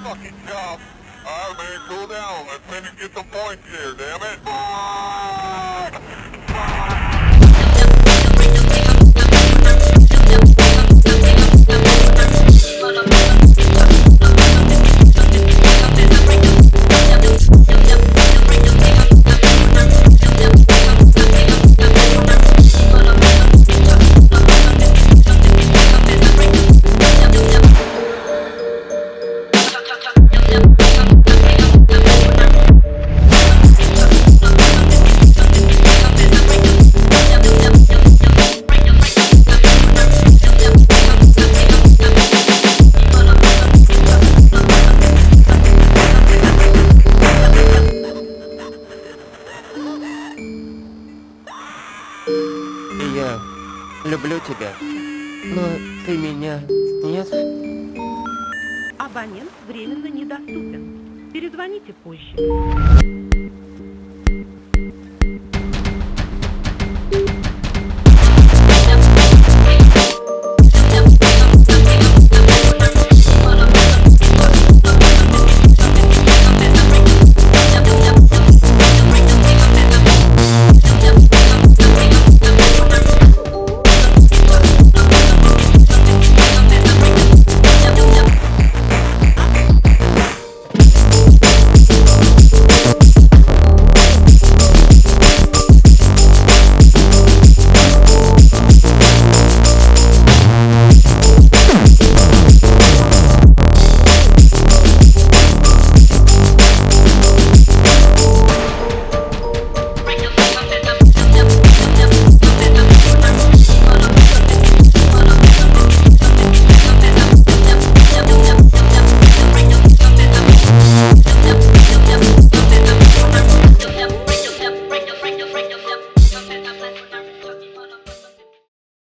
fucking job. All right, man, cool down. Let's finish get some points here, damn it. Я люблю тебя, но ты меня нет? Абонент временно недоступен. Перезвоните позже.